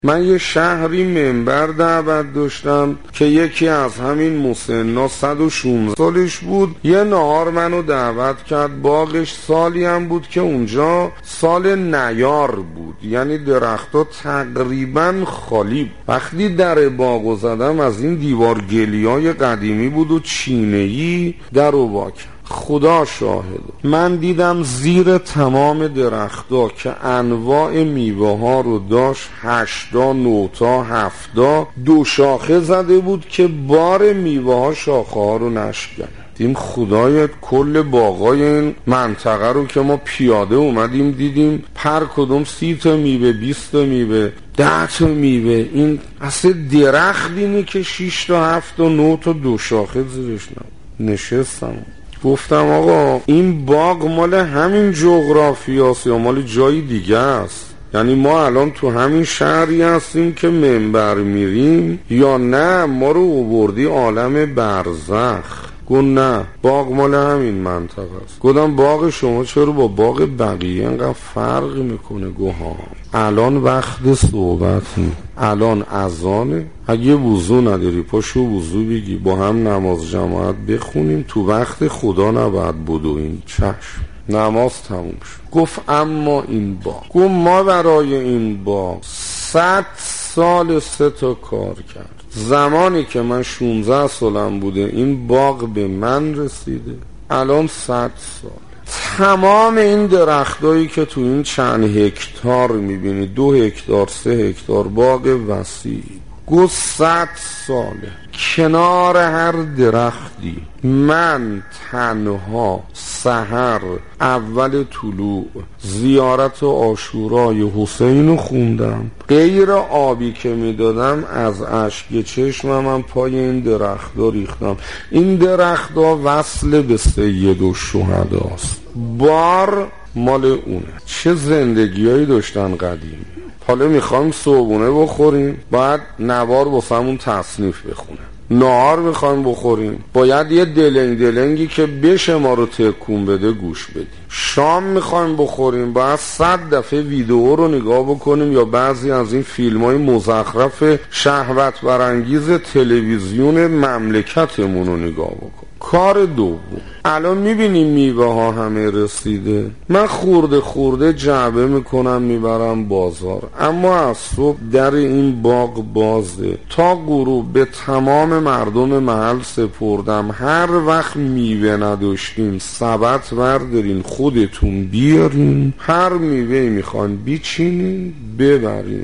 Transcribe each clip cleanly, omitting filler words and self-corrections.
من یه شهری منبر دعوت داشتم که یکی از همین مسنا 116 سالش بود. یه نهار منو دعوت کرد. باغش سالی هم بود که اونجا سال نیار بود، یعنی درختها تقریبا خالی بود. وقتی در باغو زدم از این دیوار گلیای قدیمی بود و چینه‌ای در و وا کرد. خدا شاهد، من دیدم زیر تمام درختها که انواع میوه ها رو داشت 8 تا 9 تا 7 تا 2 شاخه زده بود که بار میوه ها شاخه ها رو نشکند. دیم خدایت کل باغای این منطقه رو که ما پیاده اومدیم دیدیم پر کدوم 30 تا میوه 20 تا میوه 10 تا میوه. این اصلا درخت اینه که 6 تا 7 تا 9 تا 2 شاخه زیرش نشستم. گفتم آقا این باغ مال همین جغرافیاست یا مال جای دیگه است؟ یعنی ما الان تو همین شهری هستیم که منبر میریم یا نه ما رو آوردی عالم برزخ؟ گفت نه، باغ مال همین منطقه است. گفتم باغ شما چرا با باغ بقیه انقدر فرق میکنه؟ گفت ها الان وقت صحبت نیست، الان اذانه، اگه وضو نداری پاشو وضو بگی با هم نماز جماعت بخونیم، تو وقت خدا نباید بدویم. چشم، نماز تموم شد. گفت اما این باغ، گفت ما برای این باغ 100 سال 3 تا کار کرد. زمانی که من 16 سالم بوده این باغ به من رسیده، الان 100 سال. تمام این درختایی که تو این چند هکتار میبینی، 2 هکتار 3 هکتار باغ وسیع، گفت 100 ساله کنار هر درختی من تنها سحر اول طلوع زیارت عاشورای حسین رو خوندم، غیر آبی که میدادم از اشک چشمم من پای این درخت‌ها ریختم. این درخت‌ها وصل به سید الشهداست، بار مال اونه. چه زندگیایی داشتن قدیم. حالا میخوایم صبحونه بخوریم، باید نوار واسمون تصنیف بخونه. نهار میخوایم بخوریم، باید یه دلنگی که بشه ما رو تکون بده گوش بدیم. شام میخوایم بخوریم، باید 100 دفعه ویدئو رو نگاه بکنیم یا بعضی از این فیلم‌های مزخرف شهوت برانگیز تلویزیون مملکتمون رو نگاه بکنیم. کار دوم، الان میبینیم میوه ها همه رسیده، من خورده جعبه میکنم میبرم بازار، اما از صبح در این باغ بازه تا غروب به تمام مردم محل سپردم. هر وقت میوه نداشتیم سبت بردارین خودتون بیارین، هر میوه میخوان بیچینین ببرین،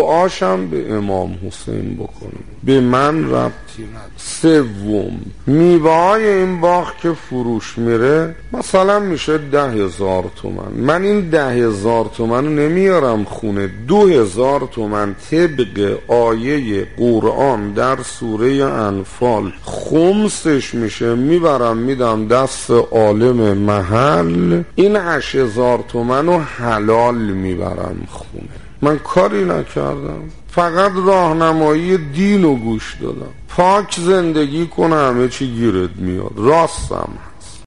دعاشم به امام حسین بکنین، به من ربطی نداره. سوم، میوه های این باغ که فروش میره مثلا میشه 10,000 تومن. من این 10,000 تومن رو نمیارم خونه، 2,000 تومن طبق آیه قرآن در سوره انفال خمسش میشه، میبرم میدم دست عالم محل، این 8,000 تومن رو حلال میبرم خونه. من کاری نکردم، فقط راهنمایی دین رو گوش دادم. پاک زندگی کنه همه چی گیرت میاد. راستم